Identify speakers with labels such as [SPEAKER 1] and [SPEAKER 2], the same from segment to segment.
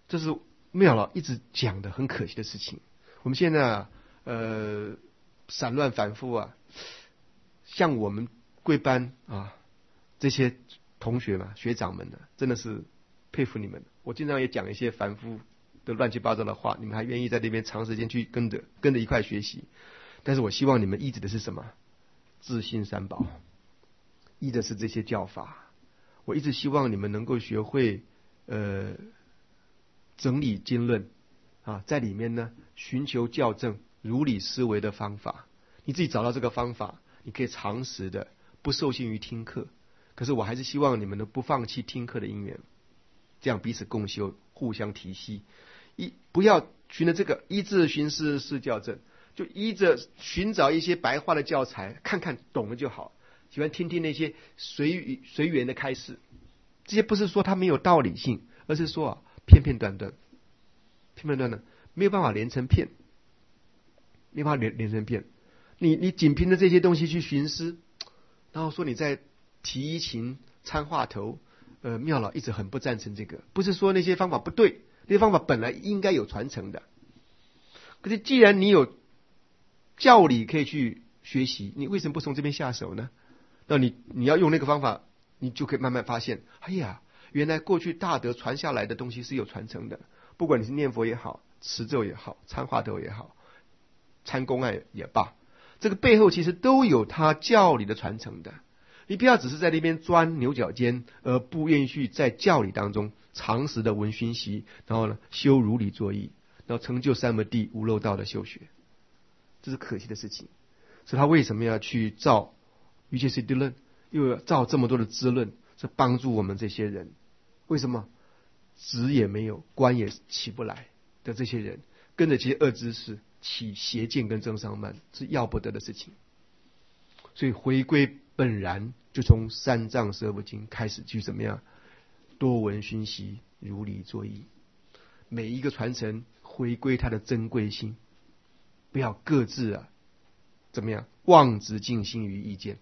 [SPEAKER 1] 这是妙老一直讲的很可惜的事情。我们现在散乱反复啊，像我们贵班啊这些同学嘛、学长们呢，真的是佩服你们。我经常也讲一些凡夫的乱七八糟的话，你们还愿意在那边长时间去跟着一块学习。但是我希望你们依着的是什么？自信三宝，依的是这些教法。我一直希望你们能够学会整理经论啊，在里面呢寻求校正、如理思维的方法。你自己找到这个方法，你可以长时的不受限于听课。可是我还是希望你们能不放弃听课的因缘，这样彼此共修，互相提携。不要循着这个依智寻思是校正，就依着寻找一些白话的教材，看看懂了就好。喜欢听听那些随缘的开示，这些不是说它没有道理性，而是说啊片片段段没有办法连成片，没办法连成片。你仅凭着这些东西去寻思，然后说你在提一琴参话头，妙老一直很不赞成这个。不是说那些方法不对，那些方法本来应该有传承的。可是既然你有教理可以去学习，你为什么不从这边下手呢？那你要用那个方法，你就可以慢慢发现，哎呀，原来过去大德传下来的东西是有传承的。不管你是念佛也好，持咒也好，参话头也好，参公案也罢，这个背后其实都有他教理的传承的。你不要只是在那边钻牛角尖，而不愿意去在教理当中常时的闻熏习，然后呢修如理作意，然后成就三摩地无漏道的修学，这是可惜的事情。所以他为什么要去造瑜伽师地论，又要造这么多的资论，是帮助我们这些人。为什么职也没有，官也起不来的这些人，跟着这些恶知识起邪见跟增上慢，是要不得的事情。所以回归本然，就从三藏十二部经开始去怎么样多闻熏习，如理作意。每一个传承回归它的珍贵性，不要各自怎么样妄执尽心于意见。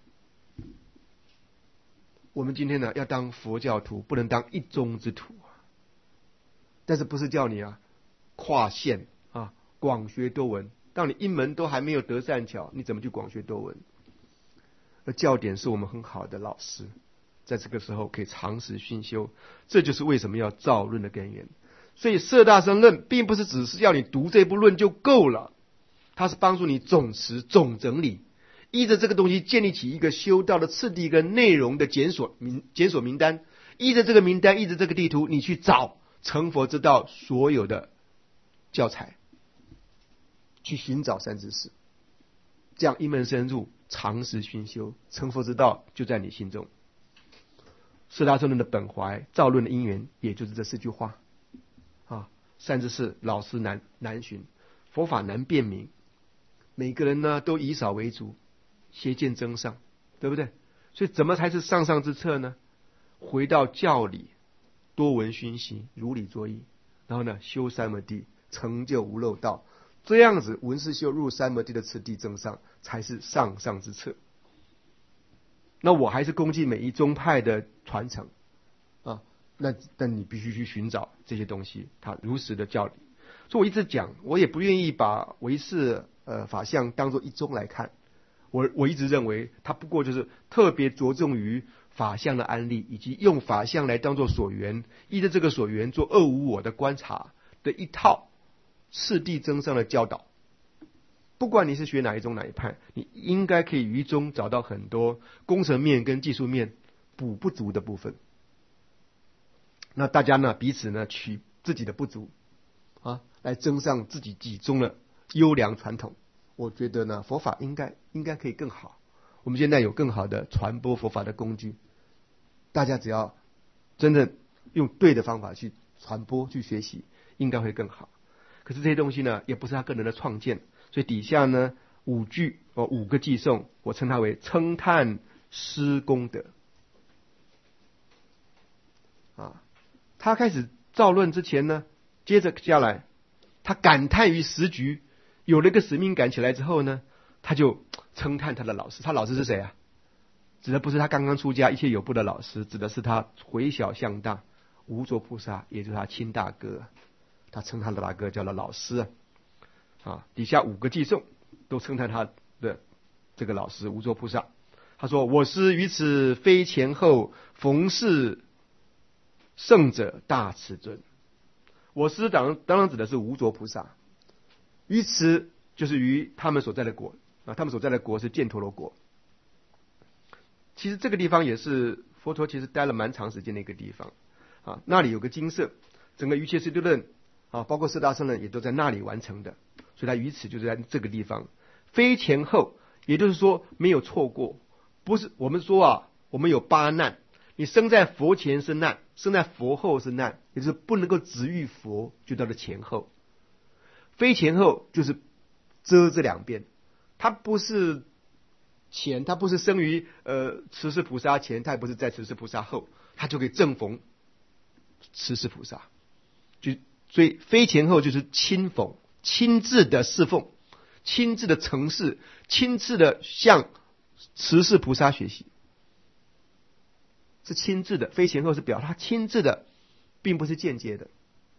[SPEAKER 1] 我们今天呢要当佛教徒，不能当一宗之徒。但是不是叫你跨线广学多闻？当你一门都还没有得善巧，你怎么去广学多闻？而教典是我们很好的老师，在这个时候可以长时熏修，这就是为什么要造论的根源。所以摄大乘论并不是只是要你读这部论就够了，它是帮助你总持总整理，依着这个东西建立起一个修道的次第跟内容的检索名单，依着这个名单，依着这个地图，你去找成佛之道所有的教材，去寻找三知识，这样一门深入，长时熏修，成佛之道就在你心中。摄大乘论的本怀，造论的因缘，也就是这4句话三知识老师难寻，佛法难辨明，每个人呢都以少为主，邪见增上，对不对？所以怎么才是上上之策呢？回到教理，多闻熏习，如理作意，然后呢修三摩地，成就无漏道，这样子闻思修入三摩地的次第增上，才是上上之策。那我还是恭敬每一宗派的传承那你必须去寻找这些东西，它如实的教理。所以我一直讲，我也不愿意把唯识法相当作一宗来看。我一直认为它不过就是特别着重于法相的安立，以及用法相来当作所缘，依着这个所缘做二无我的观察的一套次第增上的教导。不管你是学哪一宗哪一派，你应该可以于中找到很多工程面跟技术面补不足的部分。那大家呢彼此呢取自己的不足来增上自己己中的优良传统。我觉得呢佛法应该可以更好。我们现在有更好的传播佛法的工具，大家只要真正用对的方法去传播去学习，应该会更好。可是这些东西呢也不是他个人的创建，所以底下呢5个偈颂，我称它为称叹施功德他开始造论之前呢，接着下来他感叹于时局，有了一个使命感起来之后呢，他就称叹他的老师。他老师是谁指的不是他刚刚出家一切有部的老师，指的是他回小向大无着菩萨，也就是他亲大哥。 他称他的大哥叫了老师底下5个寄送都称赞他的这个老师无着菩萨。他说：我师于此非前后，逢是圣者大慈尊。我师当然指的是无着菩萨，于此就是于他们所在的国他们所在的国是犍陀罗国。其实这个地方也是佛陀其实待了蛮长时间的一个地方那里有个精舍，整个瑜伽师地论包括四大圣人也都在那里完成的，所以他于此就是在这个地方，非前后，也就是说没有错过。不是我们说我们有8难，你生在佛前是难，生在佛后是难，也就是不能够只遇佛，就叫做前后。非前后就是遮这2边，他不是前，他不是生于持世菩萨前，他也不是在持世菩萨后，他就可以正逢持世菩萨。所以非前后就是亲逢，亲自的侍奉，亲自的承事，亲自的向持世菩萨学习，是亲自的。非前后是表他亲自的，并不是间接的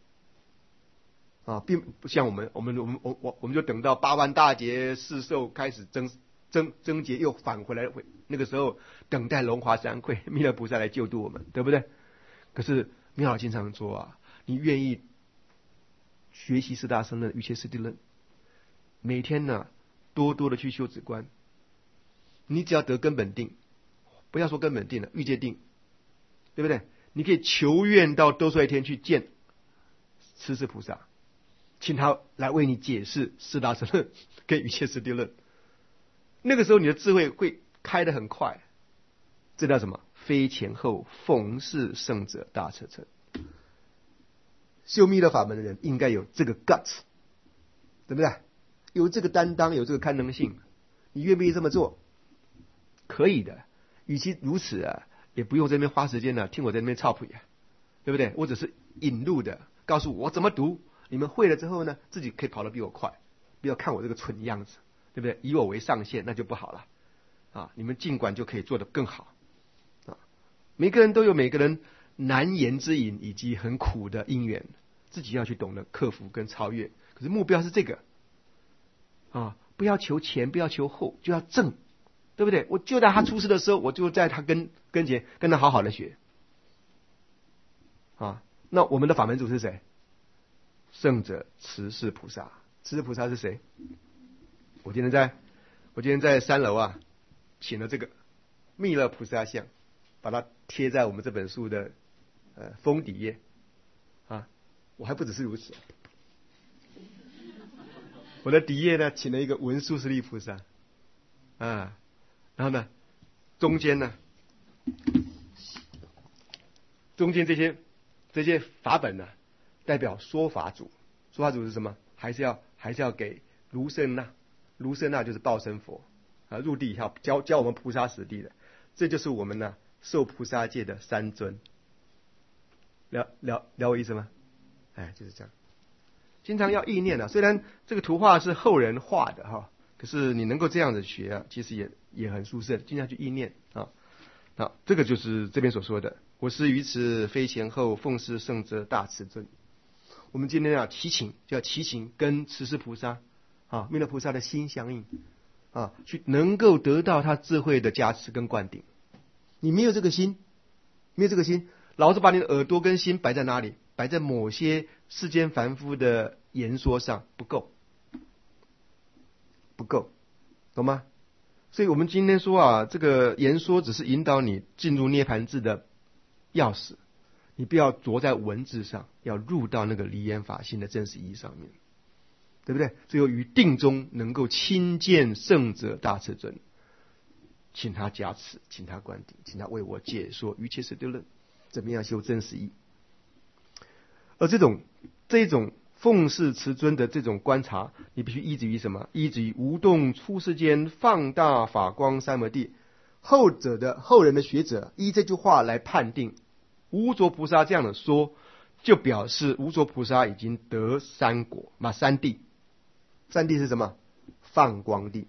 [SPEAKER 1] 并不像我们就等到8万大劫世寿开始增劫又返回来，那个时候等待龙华三会弥勒菩萨来救度我们，对不对？可是妙老经常说你愿意学习四大圣人瑜伽师地论，每天多多的去修止观，你只要得根本定，不要说根本定了，欲界定，对不对？你可以求愿到兜率天去见持世菩萨，请他来为你解释四大圣论跟瑜伽师地论。那个时候你的智慧会开得很快，这叫什么？非前后，逢是圣者大彻彻。修密勒法门的人应该有这个 guts， 对不对？有这个担当，有这个堪能性，你愿不愿意这么做？可以的。与其如此也不用在那边花时间听我在那边操谱对不对？我只是引路的，告诉我怎么读，你们会了之后呢，自己可以跑得比我快，不要看我这个蠢样子，对不对？以我为上限，那就不好了你们尽管就可以做得更好每个人都有每个人难言之隐以及很苦的因缘，自己要去懂得克服跟超越。可是目标是这个不要求前，不要求后，就要正，对不对？我就在他出世的时候，我就在他跟前跟他好好的学那我们的法门主是谁？圣者持世菩萨。持世菩萨是谁？我今天在3楼请了这个弥勒菩萨像，把它贴在我们这本书的封底页我还不只是如此，我的底页呢请了一个文殊师利菩萨然后呢中间这些法本代表说法主。说法主是什么？还是要给卢舍那。卢舍那就是报身佛入地以后教我们菩萨实地的。这就是我们受菩萨戒的3尊。了我意思吗？就是这样。经常要意念虽然这个图画是后人画的可是你能够这样子学其实也很殊胜，经常去意念这个就是这边所说的，我师于此非前后，奉是圣者大慈尊。我们今天祈请，就要祈请跟持世菩萨弥勒菩萨的心相应去能够得到他智慧的加持跟灌顶。你没有这个心，老子把你的耳朵跟心摆在哪里？摆在某些世间凡夫的言说上，不够，懂吗？所以我们今天说这个言说只是引导你进入涅盘智的钥匙，你不要着在文字上，要入到那个离言法性的真实意义上面，对不对？最后于定中能够亲见圣者大慈尊，请他加持，请他灌顶，请他为我解说瑜伽师地论，怎么样修真实义。而这种奉事持尊的这种观察，你必须依止于什么？依止于无动出世间放大法光三摩地。后人的学者依这句话来判定，无着菩萨这样的说，就表示无着菩萨已经得3果3地。3地是什么？放光地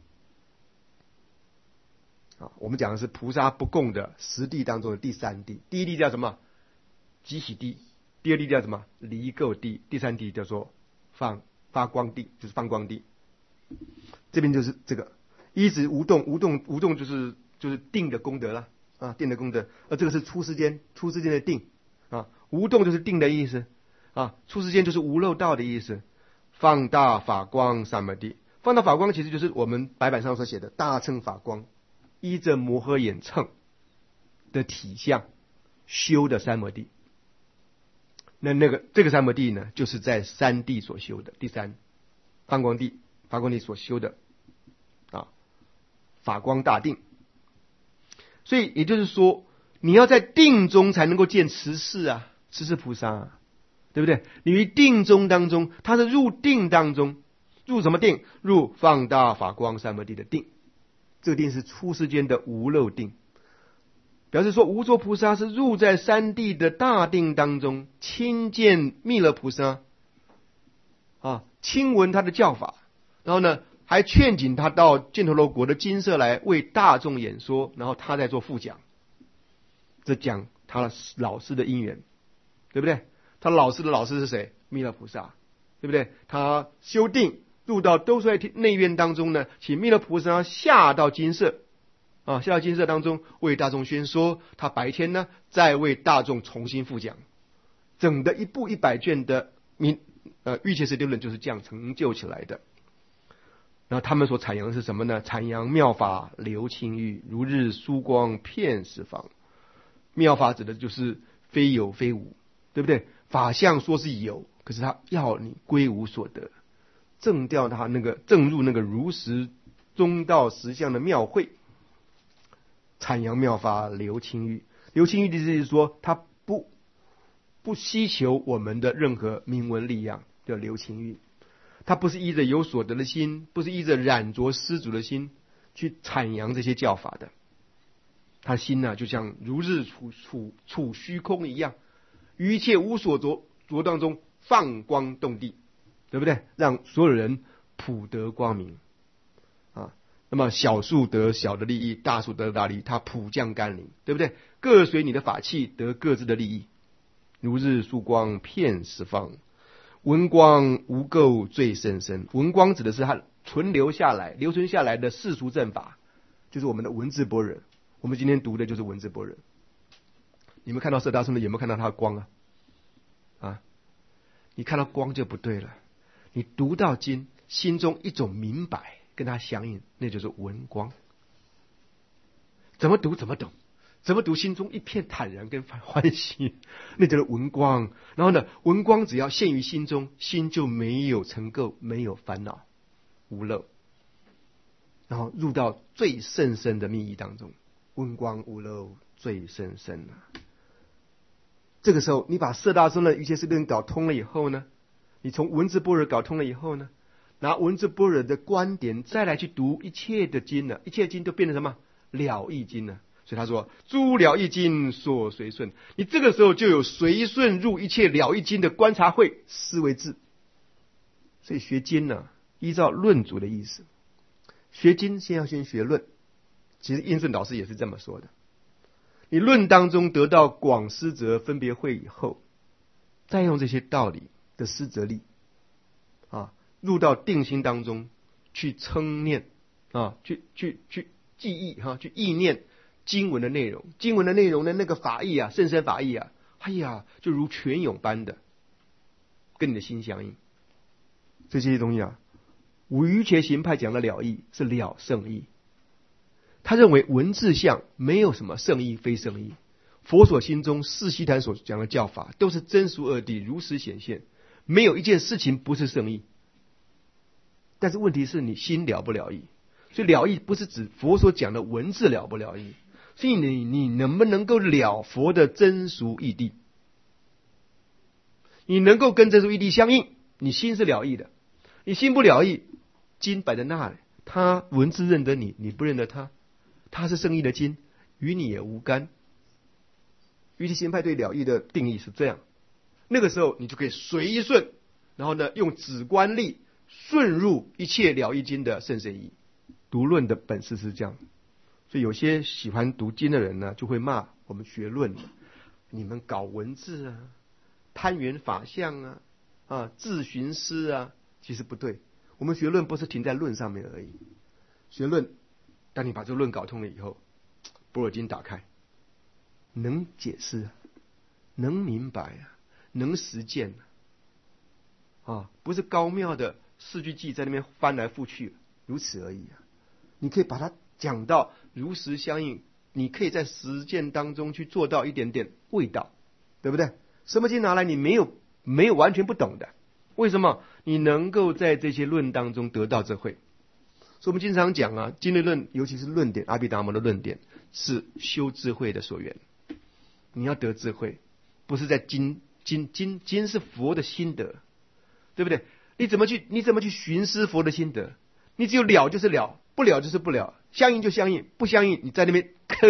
[SPEAKER 1] 我们讲的是菩萨不共的10地当中的第3地。第1地叫什么？集喜地。 第二地叫什么？离垢地。第三地叫做发光地，就是放光地。这边就是这个一直无动，无动就是定的功德了啊，定的功德。这个是出世间的定啊，无动就是定的意思啊，出世间就是无漏道的意思。放大法光三摩地，放大法光其实就是我们白板上所写的大乘法光，依着摩诃眼乘的体相修的三摩地。这个三摩地呢，就是在三地所修的。第三，发光地所修的啊，法光大定。所以也就是说，你要在定中才能够见持世啊，持世菩萨啊，对不对？你于定中当中，他是入定当中，入什么定？入放大法光三摩地的定。这个定是出世间的无漏定，表示说无着菩萨是入在三地的大定当中，亲见弥勒菩萨啊，亲闻他的教法，然后呢还劝请他到犍陀罗国的精舍来为大众演说，然后他在做副讲，这讲他老师的因缘，对不对？他老师的老师是谁？弥勒菩萨，对不对？他修定入到兜率内院当中呢，请弥勒菩萨下到精舍啊，下到精舍当中为大众宣说，他白天呢再为大众重新复讲，整的一部100卷的瑜伽师地论就是这样成就起来的。然后他们所阐扬的是什么呢？阐扬妙法流清域，如日疏光遍十方。妙法指的就是非有非无，对不对？法相说是有，可是他要你归无所得，证掉他证入那个如实中道实相的妙慧。阐扬妙法流清域，流清域的意思是说，他不希求我们的任何名闻利养，叫流清域。他不是依着有所得的心，不是依着染着施主的心去阐扬这些教法的。他的心呢，就像如日处虚空一样，于一切无所着当中放光动地，对不对？让所有人普得光明啊。那么小数得小的利益，大数得大利益，他普降甘霖，对不对？各随你的法器得各自的利益，如日曙光遍十方。文光无垢最甚深，文光指的是它留存下来的世俗正法，就是我们的文字般若。我们今天读的就是文字般若。你们看到色大圣的有没有看到它的光啊？你看到光就不对了。你读到经，心中一种明白跟它相应，那就是文光。怎么读怎么懂，怎么读心中一片坦然跟欢喜，那就是文光。然后呢，文光只要现于心中，心就没有尘垢，没有烦恼，无漏，然后入到最甚深的密意当中，文光无漏最甚深啊。这个时候你把色大乘的瑜伽师地论搞通了以后呢，你从文字般若搞通了以后呢，拿文字般若的观点再来去读一切的经呢，一切经都变成什么？了义经呢。所以他说诸了义经所随顺，你这个时候就有随顺入一切了义经的观察会思维智。所以学经呢，依照论主的意思，学经先要先学论。其实印顺导师也是这么说的，你论当中得到广思则分别会以后，再用这些道理的思则力啊，入到定心当中去称念啊，去记忆去意念经文的内容，经文的内容的那个法义啊，甚深法义啊，哎呀，就如泉涌般的跟你的心相应。这些东西啊，五瑜伽行派讲的了义是了圣义，他认为文字相没有什么圣义非圣义，佛所心中四悉檀所讲的教法都是真俗二谛如实显现，没有一件事情不是圣义。但是问题是你心了不了义，所以了义不是指佛所讲的文字了不了义，所以你能不能够了佛的真俗义谛？你能够跟真俗义谛相应，你心是了义的。你心不了义，经摆在那里，他文字认得你，你不认得他，他是圣义的经，与你也无干。瑜伽行派对了义的定义是这样，那个时候你就可以随顺，然后呢用止观力顺入一切了义经的甚深义。读论的本事是这样，所以有些喜欢读经的人呢，就会骂我们学论的，你们搞文字啊， 攀缘法相自寻思其实不对。我们学论不是停在论上面而已，学论，当你把这个论搞通了以后，般若经打开，能解释能明白能实践不是高妙的四句偈在那边翻来覆去如此而已你可以把它讲到如实相应，你可以在实践当中去做到一点点味道，对不对？什么经拿来你没有完全不懂的，为什么？你能够在这些论当中得到智慧。所以我们经常讲经律论，尤其是论点，阿毗达摩的论点是修智慧的所缘。你要得智慧，不是在经是佛的心得，对不对？你怎么去寻思佛的心得？你只有了就是了，不了就是不了，相应就相应，不相应你在那边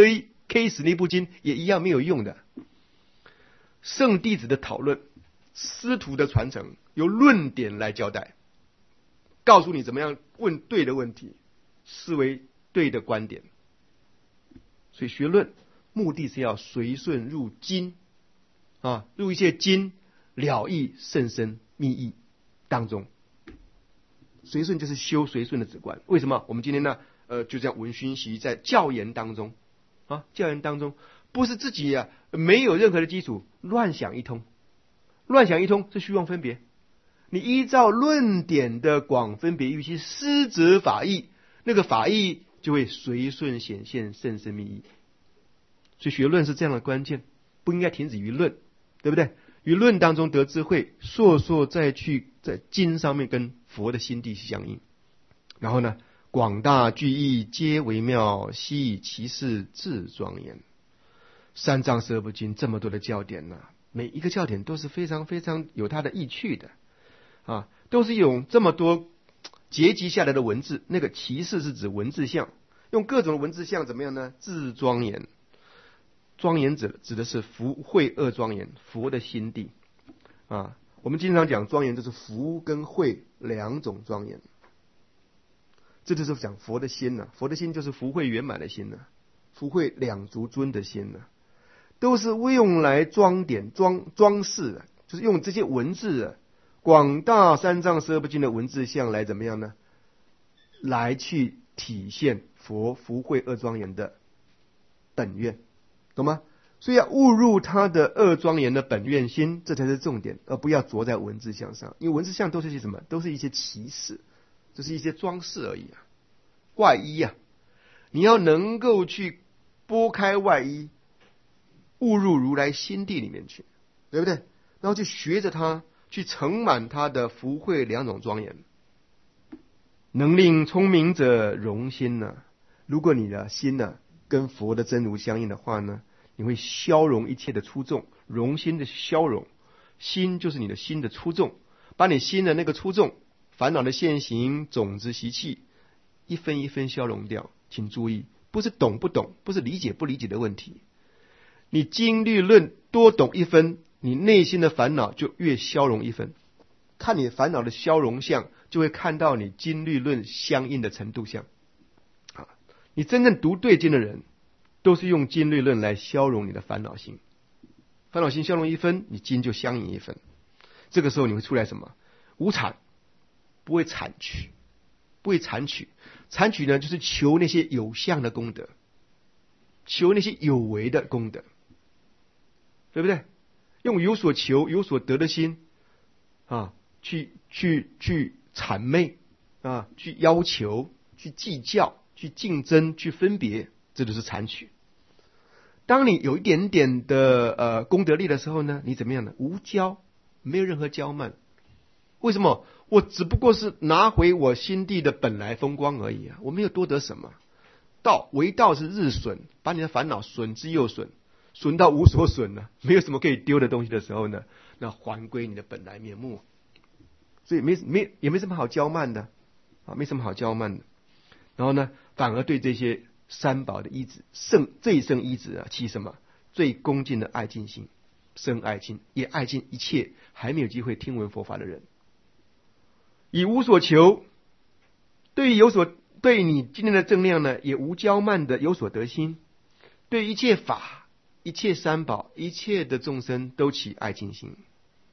[SPEAKER 1] K 死那部经也一样没有用的。圣弟子的讨论，师徒的传承，由论点来交代，告诉你怎么样问对的问题，视为对的观点。所以学论目的是要随顺入经入一切经了义甚深密意当中。随顺就是修随顺的止观。为什么我们今天呢就这样闻熏习在教言当中教言当中不是自己没有任何的基础乱想一通是虚妄分别。你依照论点的广分别预期施则法义，那个法义就会随顺显现甚深密意。所以学论是这样的关键，不应该停止于论，对不对？于论当中得智慧，烁再去在经上面跟佛的心地相应。然后呢，广大具义皆微妙，悉以其事自庄严。三藏十二部经这么多的教典每一个教典都是非常非常有它的意趣的都是用这么多结集下来的文字。那个其事是指文字相，用各种文字相怎么样呢？自庄严。庄严指的是福慧二庄严，佛的心地我们经常讲庄严就是福跟慧两种庄严，这就是讲佛的心佛的心就是福慧圆满的心福慧两足尊的心都是用来装点装饰就是用这些文字广大三藏十二部经的文字相来怎么样呢？来去体现佛福慧二庄严的本愿，懂吗？所以要悟入他的二庄严的本愿心，这才是重点，而不要着在文字相上。因为文字相都是一些什么？都是一些奇事，就是一些装饰而已外衣你要能够去拨开外衣，悟入如来心地里面去，对不对？然后去学着它，去盛满它的福慧两种庄严。能令聪明者容心如果你的心跟佛的真如相应的话呢，你会消融一切的粗重。容心的消融，心就是你的心的粗重，把你心的那个粗重烦恼的现行种子习气一分一分消融掉。请注意，不是懂不懂，不是理解不理解的问题。你经律论多懂一分，你内心的烦恼就越消融一分。看你烦恼的消融相，就会看到你经律论相应的程度相你真正读对经的人，都是用经律论来消融你的烦恼心。烦恼心消融一分，你经就相应一分。这个时候你会出来什么？无谄，不会谄取，不会谄取。谄取呢，就是求那些有相的功德，求那些有为的功德，对不对？用有所求、有所得的心去谄媚去要求、去计较、去竞争、去分别，这就是谄取。当你有一点点的功德力的时候呢，你怎么样呢？无骄，没有任何骄慢。为什么？我只不过是拿回我心地的本来风光而已我没有多得什么。为道是日损，把你的烦恼损之又损，损到无所损了，没有什么可以丢的东西的时候呢，那还归你的本来面目。所以也没什么好骄慢的没什么好骄慢的。然后呢，反而对这些三宝的依止最胜依止起什么？最恭敬的爱敬心，生爱敬，也爱敬一切还没有机会听闻佛法的人。以无所求，对于你今天的正量呢，也无骄慢的有所得心。对于一切法、一切三宝、一切的众生都起爱敬心。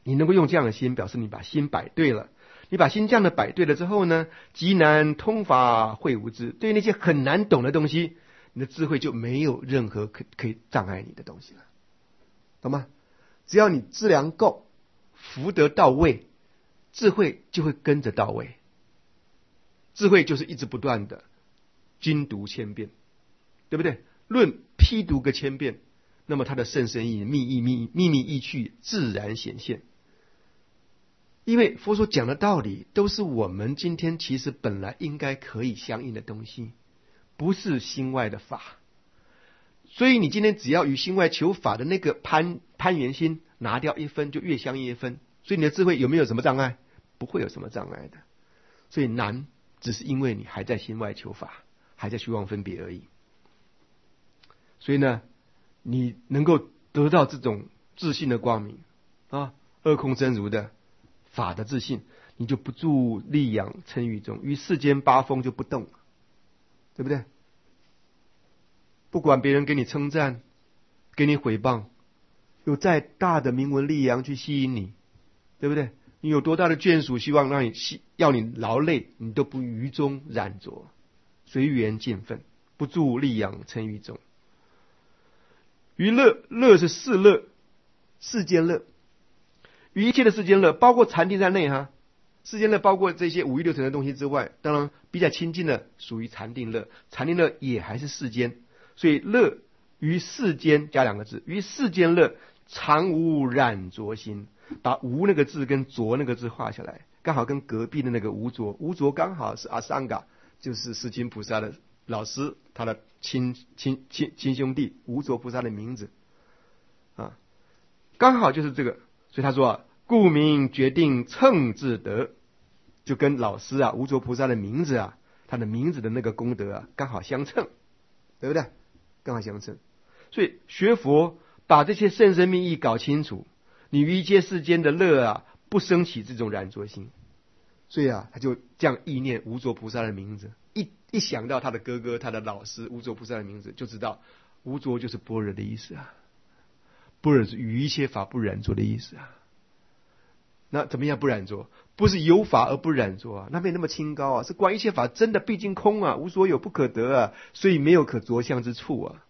[SPEAKER 1] 你能够用这样的心，表示你把心摆对了。你把心这样的摆对了之后呢，极难通法会无知。对于那些很难懂的东西，你的智慧就没有任何可以障碍你的东西了，懂吗？只要你质量够，福德到位，智慧就会跟着到位。智慧就是一直不断的精读千遍，对不对？论批读个千遍，那么它的甚深意、秘密意趣自然显现。因为佛所讲的道理都是我们今天其实本来应该可以相应的东西，不是心外的法。所以你今天只要与心外求法的那个攀缘心拿掉一分，就越相应一分。所以你的智慧有没有什么障碍？不会有什么障碍的。所以难只是因为你还在心外求法，还在虚妄分别而已。所以呢，你能够得到这种自信的光明啊，二空真如的法的自信，你就不住力养嗔欲中，于世间八风就不动，对不对？不管别人给你称赞，给你毁谤，有再大的名闻利养去吸引你，对不对？你有多大的眷属希望让你要你劳累，你都不于中染着，随缘尽分，不住力养嗔欲中。于乐是世乐，世间乐。于一切的世间乐，包括禅定在内哈。世间乐包括这些五欲六尘的东西之外，当然比较亲近的属于禅定乐，禅定乐也还是世间。所以乐于世间加两个字，于世间乐常无染着心。把无那个字跟着那个字画下来，刚好跟隔壁的那个无着，无着刚好是阿桑嘎，就是释迦菩萨的老师，他的亲兄弟无着菩萨的名字啊，刚好就是这个。所以他说啊，故名决定称自得，就跟老师啊无着菩萨的名字啊，他的名字的那个功德啊刚好相称，对不对？刚好相称。所以学佛把这些甚深密意搞清楚，你于一切世间的乐啊不生起这种染着心。所以啊，他就这样意念无着菩萨的名字，一想到他的哥哥他的老师无着菩萨的名字，就知道无着就是般若的意思啊，般若是于一切法不染着的意思啊。那怎么样不染着？不是有法而不染着啊，那没那么清高啊，是观一切法真的毕竟空啊，无所有不可得啊，所以没有可着相之处啊。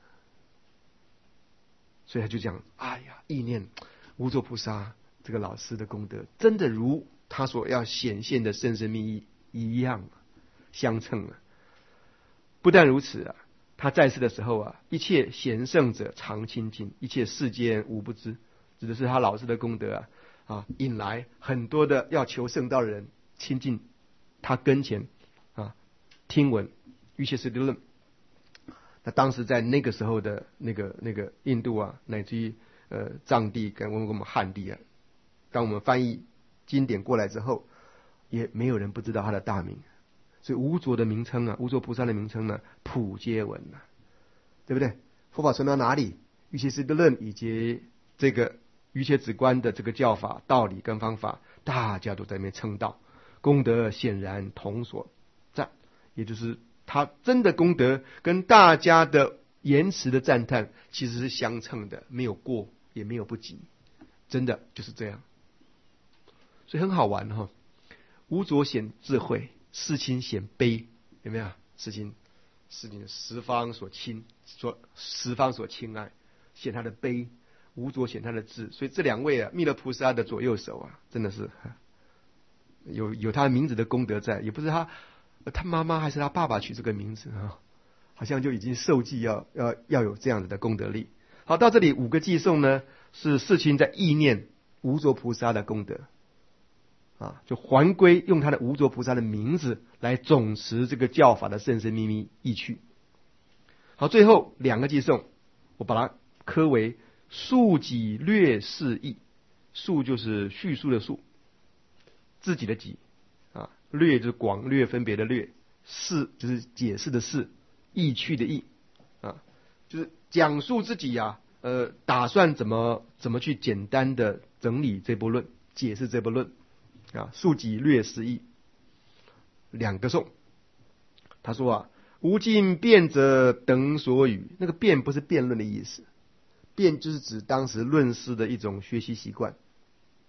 [SPEAKER 1] 所以他就讲，哎呀，意念无着菩萨这个老师的功德，真的如他所要显现的甚深密意一样相称啊。不但如此啊，他在世的时候啊，一切贤圣者常亲近，一切世间无不知，指的是他老师的功德啊，引来很多的要求圣道的人亲近他跟前啊，听闻一切世界论。那当时在那个时候的那个印度啊，乃至于藏地跟我们汉地啊，当我们翻译经典过来之后，也没有人不知道他的大名。所以无着的名称啊，无着菩萨的名称呢，普皆闻啊，对不对？佛法传到哪里，一切世界论以及这个一切止观的这个教法道理跟方法，大家都在那边称道，功德显然同所赞，也就是他真的功德跟大家的言辞的赞叹其实是相称的，没有过也没有不及，真的就是这样。所以很好玩哈，无着显智慧，世亲显悲，有没有？世亲十方所亲，十方所亲爱，显他的悲；无着显他的智。所以这两位啊，弥勒菩萨的左右手啊，真的是有他名字的功德在，也不是他妈妈还是他爸爸取这个名字啊，好像就已经受记要有这样子的功德力。好，到这里五个偈颂呢，是世亲在意念无着菩萨的功德啊，就还归用他的无着菩萨的名字来总持这个教法的甚深秘密意趣。好，最后两个偈颂，我把它科为述己略释义。述就是叙述的述，自己的己啊，略就是广略分别的略，释就是解释的释，意趣的意啊，就是讲述自己打算怎么去简单的整理这部论，解释这部论啊，述己略释义。两个颂，他说无尽辩者等所语，那个辩不是辩论的意思，辩就是指当时论师的一种学习习惯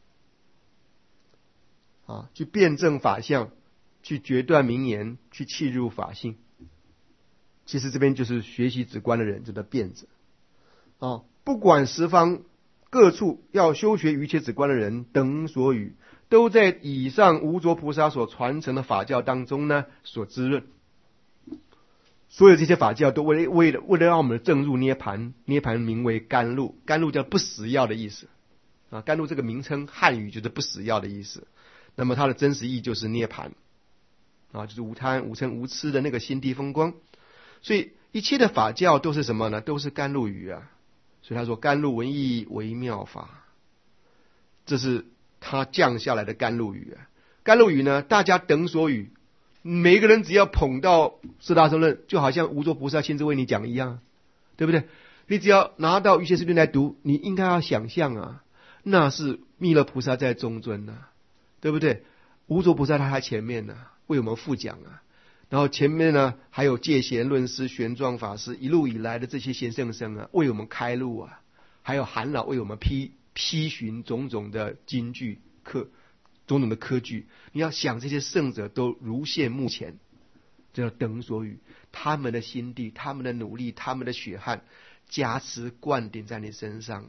[SPEAKER 1] 去辩证法相，去决断名言，去契入法性。其实这边就是学习止观的人，这个辩者不管十方各处要修学瑜伽止观的人等所语，都在以上无着菩萨所传承的法教当中呢所滋润。所有这些法教都为了让我们证入涅盘，涅盘名为甘露，甘露叫不死药的意思甘露这个名称汉语就是不死药的意思。那么它的真实意就是涅盘就是无贪无嗔无痴的那个心地风光。所以一切的法教都是什么呢？都是甘露语所以他说甘露文义为妙法，这是他降下来的甘露语甘露语呢，大家等所语，每一个人只要捧到四大乘论，就好像无着菩萨亲自为你讲一样，对不对？你只要拿到瑜伽师论来读，你应该要想象那是弥勒菩萨在中尊对不对？无着菩萨他在前面为我们复讲然后前面呢还有戒贤论师、玄奘法师一路以来的这些贤圣僧为我们开路还有韩老为我们批寻种种的经句种种的科句。你要想这些圣者都如现目前，这叫等所语，他们的心地、他们的努力、他们的血汗加持灌顶在你身上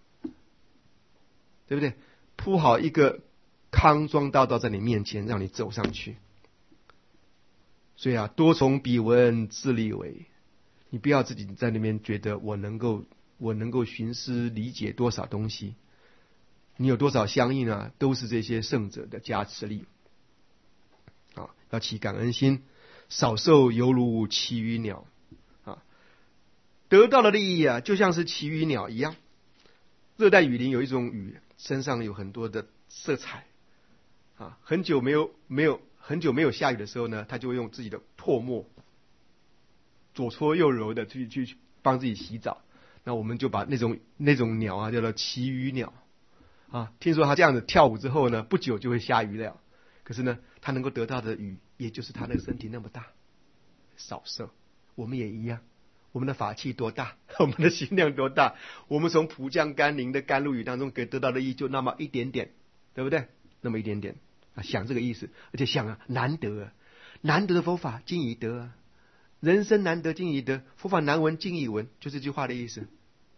[SPEAKER 1] 对不对？铺好一个康庄大道在你面前，让你走上去。所以多从彼闻自立为，你不要自己在那边觉得我能够寻思理解多少东西，你有多少相应都是这些圣者的加持力要起感恩心，少受犹如其余鸟得到的利益就像是其余鸟一样。热带雨林有一种雨，身上有很多的色彩很久没有下雨的时候呢，他就会用自己的唾沫左搓右揉的去帮自己洗澡。那我们就把那种鸟叫做其余鸟听说他这样子跳舞之后呢，不久就会下雨了。可是呢，他能够得到的雨，也就是他那个身体那么大，少受。我们也一样，我们的法器多大，我们的心量多大，我们从普降甘霖的甘露雨当中给得到的益就那么一点点，对不对？那么一点点想这个意思，而且想难得难得的佛法今已得人生难得今已得，佛法难闻今已闻，就这句话的意思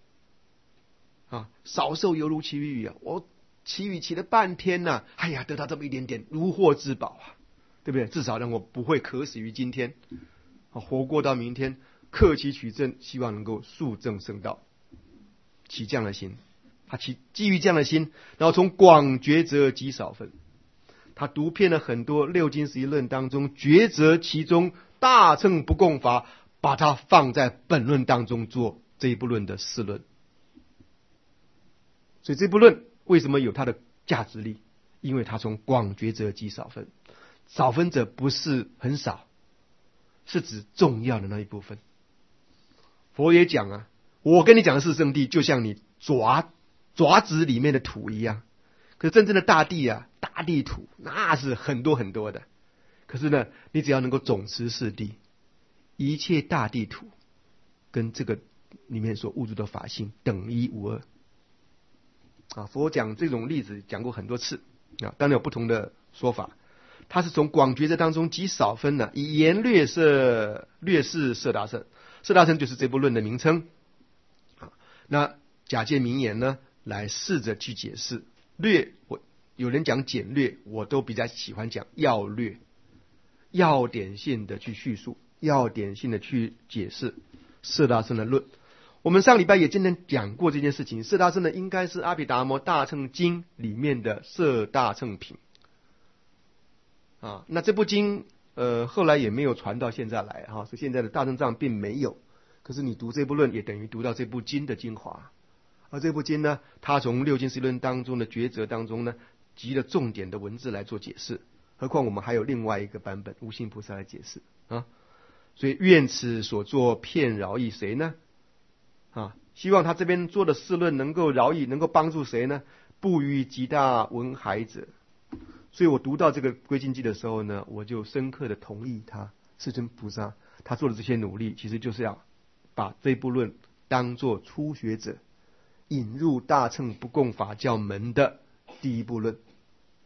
[SPEAKER 1] 少受犹如其余语我祈雨祈了半天哎呀，得到这么一点点，如获至宝对不对？至少让我不会渴死于今天活过到明天，克期取证，希望能够速证圣道。起这样的心，他基于这样的心，然后从广抉择极少分，他读遍了很多六经十一论当中，抉择其中大乘不共法，把它放在本论当中做这一部论的释论。所以这部论为什么有它的价值力？因为它从广抉择极少分，少分者不是很少，是指重要的那一部分。佛也讲我跟你讲的是圣地，就像你爪子里面的土一样。可是真正的大地大地土那是很多很多的。可是呢，你只要能够总持四谛，一切大地土跟这个里面所悟出的法性等一无二佛讲这种例子讲过很多次当然有不同的说法。他是从广抉择当中极少分以言略释摄大乘，摄大乘就是这部论的名称那假借名言呢来试着去解释。有人讲简略，我都比较喜欢讲要略，要点性的去叙述，要点性的去解释摄大乘的论。我们上礼拜也今天讲过这件事情，摄大乘呢应该是阿毗达摩大乘经里面的摄大乘品那这部经后来也没有传到现在来所以现在的大乘藏并没有。可是你读这部论也等于读到这部经的精华。而这部经呢，它从六经十论当中的抉择当中呢，集了重点的文字来做解释。何况我们还有另外一个版本，无心菩萨来解释所以愿此所作遍饶益谁呢？希望他这边做的释论能够饶益，能够帮助谁呢？不于极大文海者。所以我读到这个归经记的时候呢，我就深刻的同意他世尊菩萨他做的这些努力，其实就是要把这部论当作初学者引入大乘不共法教门的第一部论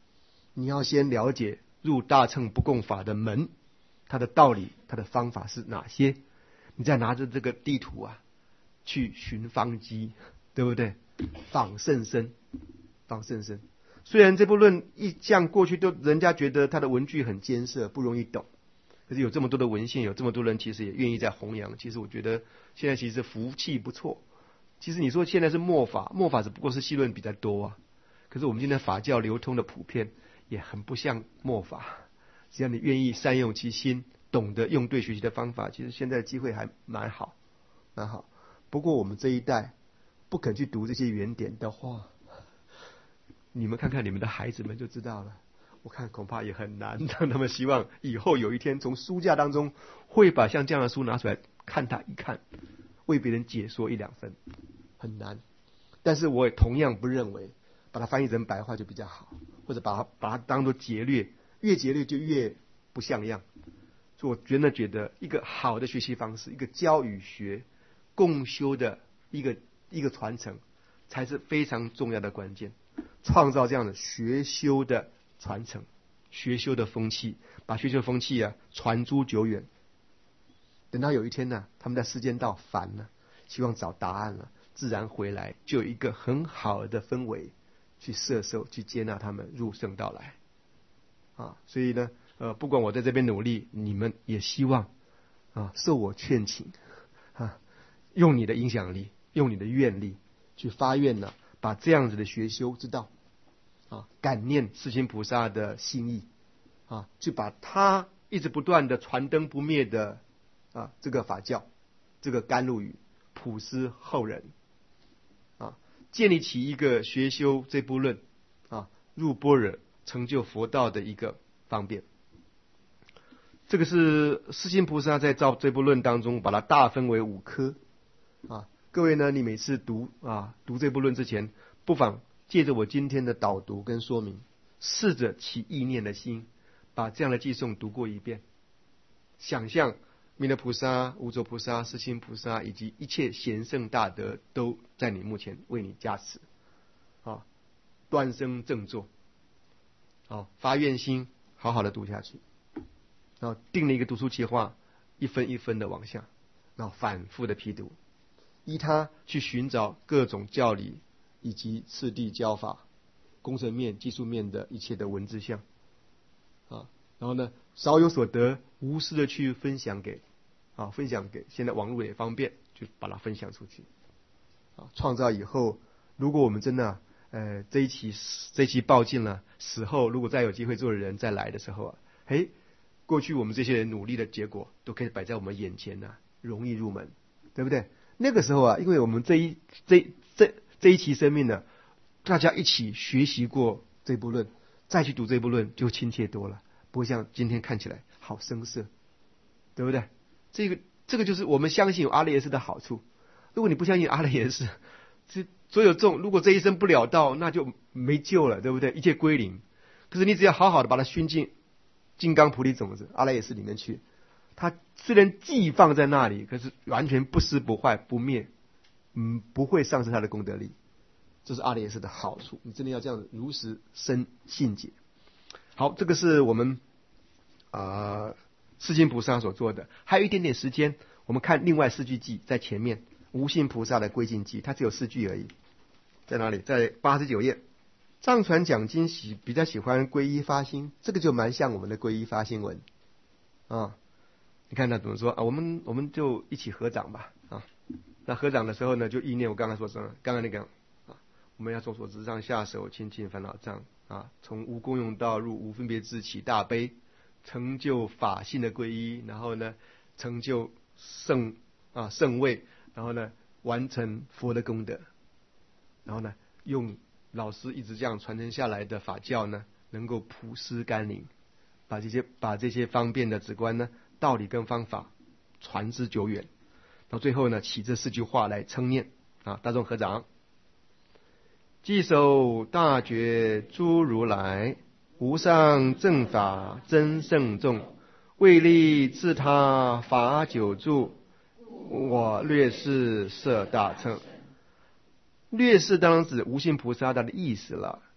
[SPEAKER 1] 你要先了解入大乘不共法的门，它的道理，它的方法是哪些，你再拿着这个地图啊去寻方机，对不对？访甚深，访甚深。虽然这部论一向过去都人家觉得它的文句很艰涩，不容易懂，可是有这么多的文献，有这么多人其实也愿意在弘扬。其实我觉得现在其实福气不错。其实你说现在是末法，末法只不过是细论比较多啊。可是我们今天法教流通的普遍也很不像末法。只要你愿意善用其心，懂得用对学习的方法，其实现在的机会还蛮好，蛮好。不过我们这一代不肯去读这些原点的话，你们看看你们的孩子们就知道了。我看恐怕也很难让他们希望以后有一天从书架当中会把像这样的书拿出来看它一看，为别人解说一两分，很难。但是我也同样不认为把它翻译成白话就比较好，或者把它当作劫掠，越劫掠就越不像样。所以我觉得一个好的学习方式，一个教与学共修的一个传承，才是非常重要的关键。创造这样的学修的传承，学修的风气，把学修风气啊传诸久远。等到有一天呢，他们在世间道烦了，希望找答案了，自然回来，就有一个很好的氛围去摄受，去接纳他们入圣道来啊。所以呢，不管我在这边努力，你们也希望啊受我劝请啊，用你的影响力，用你的愿力去发愿呢，把这样子的学修之道啊，感念世亲菩萨的心意啊，去把他一直不断的传灯不灭的啊这个法教，这个甘露语普施后人啊，建立起一个学修这部论啊入般若成就佛道的一个方便。这个是世亲菩萨在造这部论当中把它大分为5科啊。各位呢，你每次读这部论之前，不妨借着我今天的导读跟说明，试着起意念的心，把这样的偈颂读过一遍，想象弥勒菩萨、无着菩萨、世亲菩萨以及一切贤圣大德都在你目前为你加持啊，端身正坐啊，发愿心，好好的读下去，然后定了一个读书计划，一分一分的往下，然后反复的批读，依他去寻找各种教理以及次第教法、工程面、技术面的一切的文字项啊，然后呢，少有所得，无私的去分享给现在网络也方便，就把它分享出去啊。创造以后，如果我们真的这一期报尽了，死后如果再有机会做的人再来的时候啊，过去我们这些人努力的结果都可以摆在我们眼前呢，容易入门，对不对？那个时候啊，因为我们这一期生命呢，大家一起学习过这部论，再去读这部论就亲切多了，不会像今天看起来好生涩，对不对？这个就是我们相信有阿赖耶识的好处。如果你不相信阿赖耶识，所有如果这一生不了道，那就没救了，对不对？一切归零。可是你只要好好的把它熏进金刚菩提种子阿赖耶识里面去，它虽然寄放在那里，可是完全不失不坏不灭，不会丧失它的功德力。这是阿赖耶识的好处，你真的要这样如实深信解。好，这个是我们世亲菩萨所做的。还有一点点时间，我们看另外4句偈在前面，无性菩萨的归敬偈，它只有4句而已。在哪里？在89页。藏传讲经比较喜欢皈依发心，这个就蛮像我们的皈依发心文啊。你看他怎么说啊？我们就一起合掌吧啊。那合掌的时候呢，就意念我刚才说什么？刚刚那个啊，我们要从所知上下手，清净烦恼障啊，从无功用道入无分别智起大悲，成就法性的皈依，然后呢，成就圣位，然后呢，完成佛的功德，然后呢，用老师一直这样传承下来的法教呢，能够普施甘霖，把这些方便的止观呢，道理跟方法传之久远。到最后呢，起这4句话来称念啊，大众合掌。稽首大觉诸如来，无上正法真圣众，为利自他法久住，我略示摄大乘。略示当然指无性菩萨他的意思了，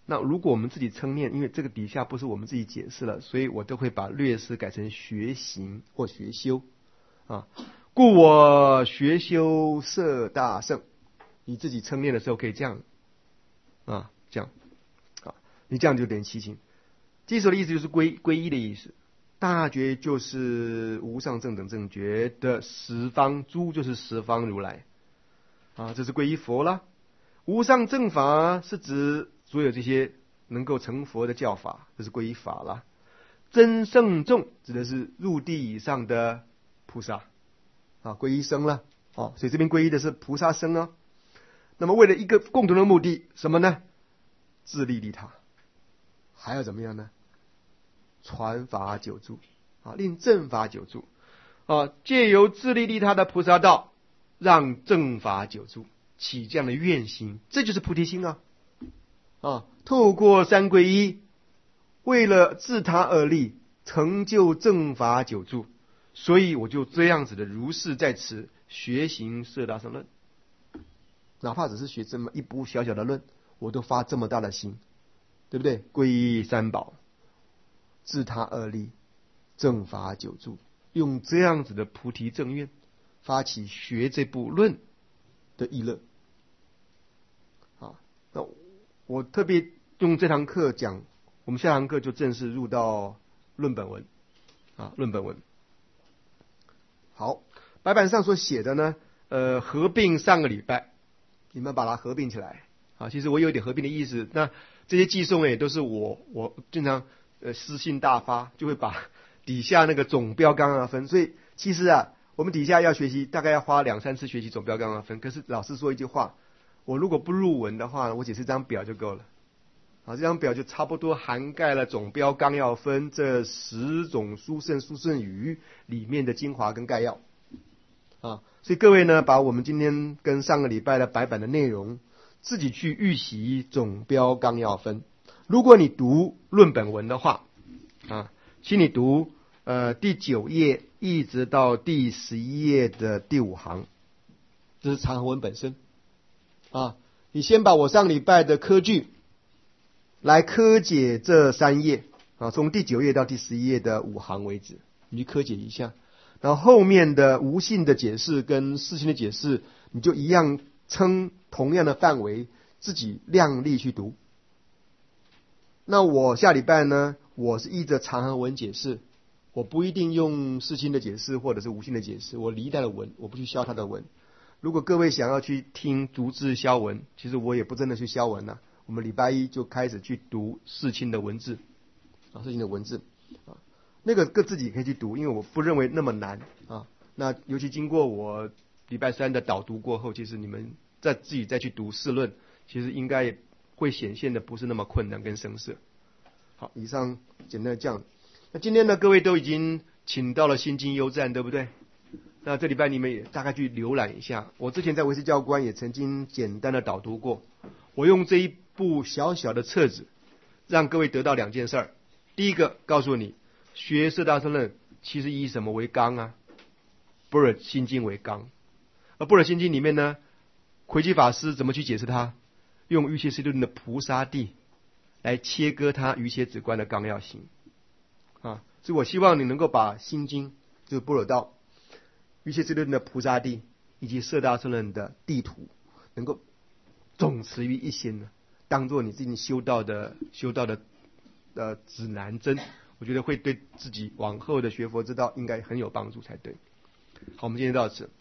[SPEAKER 1] 那如果我们自己称念，因为这个底下不是我们自己解释了，所以我都会把略施改成学行或学修啊。故我学修摄大乘，你自己称念的时候可以这样啊，这样啊，你这样就点其情。这首的意思就是皈依的意思。大觉就是无上正等正觉的十方，诸就是十方如来啊，这是皈依佛啦。无上正法是指所有这些能够成佛的教法，这是皈依法啦。真圣众指的是入地以上的菩萨啊，皈依僧了啊，所以这边皈依的是菩萨僧啊。那么为了一个共同的目的，什么呢？自利利他，还要怎么样呢？传法久住啊，令正法久住啊，借由自利利他的菩萨道，让正法久住，起这样的愿心，这就是菩提心啊！啊，透过三皈依，为了自他而立，成就正法久住，所以我就这样子的如是在此学行摄大乘论，哪怕只是学这么一部小小的论，我都发这么大的心，对不对？皈依三宝，自他而立，正法久住，用这样子的菩提正愿，发起学这部论的意乐。啊，那我特别用这堂课讲，我们下堂课就正式入到论本文啊，论本文。好，白板上所写的呢，合并上个礼拜，你们把它合并起来啊。其实我有一点合并的意思，那这些寄送也都是我经常私信大发，就会把底下那个总标纲啊分。所以其实啊，我们底下要学习，大概要花2-3次学习总标纲啊分。可是老师说一句话，我如果不入文的话，我解释这张表就够了。啊，这张表就差不多涵盖了总标纲要分这10种殊胜语里面的精华跟概要啊。所以各位呢，把我们今天跟上个礼拜的白板的内容，自己去预习总标纲要分。如果你读论本文的话啊，请你读第9页一直到第11页的第5行，这是长文本身啊。你先把我上礼拜的科句来科解这3页啊，从第9页到第11页的5行为止，你去科解一下。然后后面的无性的解释跟事情的解释，你就一样称同样的范围，自己量力去读。那我下礼拜呢，我是依着长行文解释，我不一定用事情的解释或者是无性的解释，我离它的文，我不去消它的文。如果各位想要去听逐字消文，其实我也不真的去消文啊。我们礼拜一就开始去读世亲的文字啊，世亲的文字啊，那个各自己可以去读，因为我不认为那么难啊。那尤其经过我礼拜3的导读过后，其实你们自己再去读释论，其实应该会显现的不是那么困难跟生涩。好，以上简单这样。那今天呢，各位都已经请到了新经优站，对不对？那这礼拜你们也大概去浏览一下。我之前在维斯教官也曾经简单的导读过。我用这一部小小的册子，让各位得到2件事儿。第一个，告诉你学摄大乘论其实以什么为纲啊？般若心经为纲。而般若心经里面呢，慧基法师怎么去解释它？用瑜伽师论的菩萨地来切割它瑜伽止观的纲要性啊。所以我希望你能够把心经，就是般若道、瑜伽师论的菩萨地以及摄大乘论的地图，能够总持于一心呢，当做你自己修道的指南针，我觉得会对自己往后的学佛之道应该很有帮助才对。好，我们今天到此。